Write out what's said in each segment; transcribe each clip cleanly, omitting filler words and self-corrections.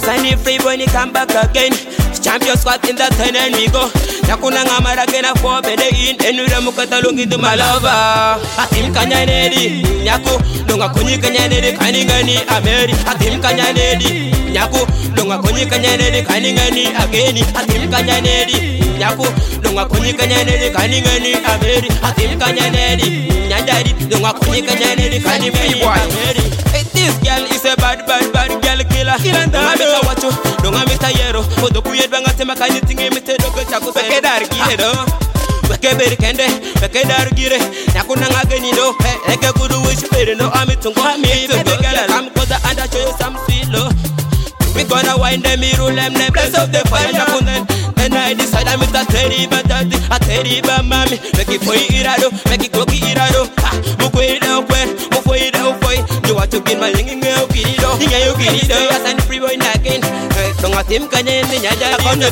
Sunny free when he come back again. Champion squad in the 10 and we go. Nakuna ngamara gena for bede in. Enura mukata lungi to my lover. Atim kanyanedi. Nyaku lunga kunyi kanyanedi. Kaningani Ameri. Atim kanyanedi. Nyaku lunga kunyi kanyanedi. Kaningani ageni. Atim kanyanedi. Nyaku lunga kunyi kanyanedi. Kaningani Ameri. Atim kanyanedi. Nyandari lunga kunyi kanyanedi. Kaningani Ameri. This girl is a bad girl killer. Don't make her watch you, don't make her yero. For the period when I tell my kind of thing, I'm telling you, Chaco, I can't get it. Wake up, Kende, wake up, Gire. Nakuna again, you know, like a good wish, no, I'm to go. I'm because I under show you some sweet love. We gonna wind them, rule them, bless of the fire. And I decide I'm with a terrible daddy, a terrible mommy. Make it for Irado, make it cookie Irado. Mukwe down where, Mukwe down for you want to get my linging girl, Kirido. You get it, yes, and free boy again. Don't let him can end the Yada. I can't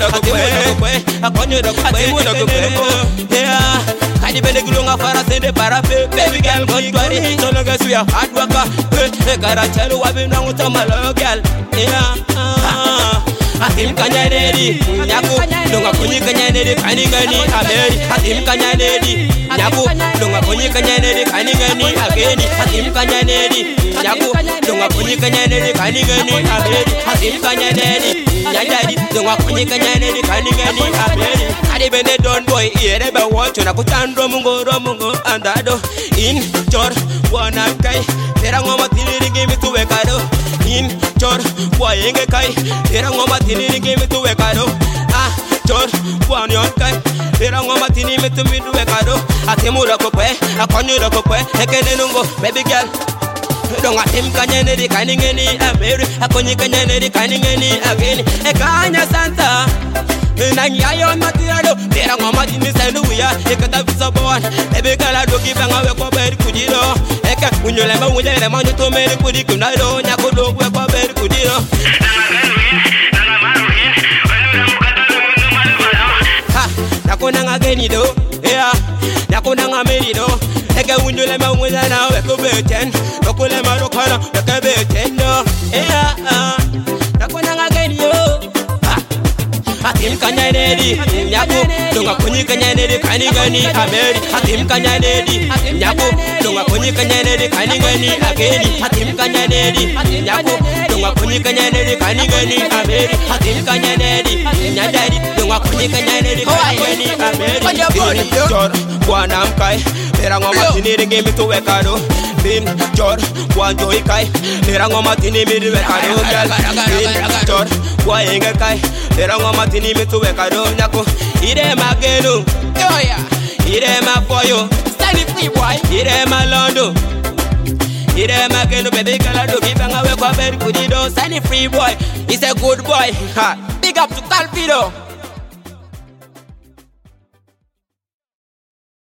yeah, I depend on Faras and the Parape. Baby girl, go to it. So long as we are hard worker. I gotta tell you I've been wrong with my little girl. Yeah. Atim kanyanedi, nyaku lunga kunyi kanyanedi, kaningani Ameri. Atim kanyanedi, nyaku lunga kunyi kanyanedi, kaningani ageni. Atim kanyanedi, nyaku lunga kunyi kanyanedi, kaningani Ameri. Atim kanyanedi, nyandadi lunga kunyi kanyanedi, kaningani Ameri. Adi bende don boy, ire ba watch na kutandro mungo andado. In chor wana kai, tera ngoma tili give me to wekado. In chor boy enge kai, tera ngoma tini give me to wekado. Ah, chor boy yon kai, tera ngoma tini me to me to wekado. Atemura kokwe, akonyura kokwe, ekene nungo, baby girl. Don't let him kanyanedi kaningeni Ameri. Akonyi kanyanedi kaningeni ageni. Ekanya Santa. Nanyayo matirado, tera ngoma tini senuya. Ekata visaboan, baby girl I do give ngawe kwa beri kujiro. Eka unyolema unyele manyo to meri kudi kunado. Nyakodo kwe kwa beri kujiro. Ha, nakona ngageni do, yeah. Nakona ngameri do. Eka unyolema unyele na we ko beten. Okulema rokana, eka beten do, yeah. Nakona ngageni yo. Atim kanyanedi, nyaku lunga kunyi kanyanedi, kaningani Ameri. Atim kanyanedi, nyaku lunga kunyi kanyanedi, kaningani ageni. Atim kanyanedi, nyaku lunga kunyi kanyanedi, kaningani Ameri. Atim kanyanedi, nyandadi lunga kunyi kanyanedi, kaningani Ameri. Jor, wana mkai, tera ngoma tini give me to wekado. Bin Jor, wan joy kai, tera ngoma tini me to wekado. Bin Jor, wan enge kai, tera ngoma tini me to wekado. Nyako, ire magenu, oh yeah, ire mafoyo, Sunny free boy, ire malondo. Ire magenu baby girl do give ngawe kwa beri kudido. Sunny free boy, he's a good boy. Ha, big up to Calvido.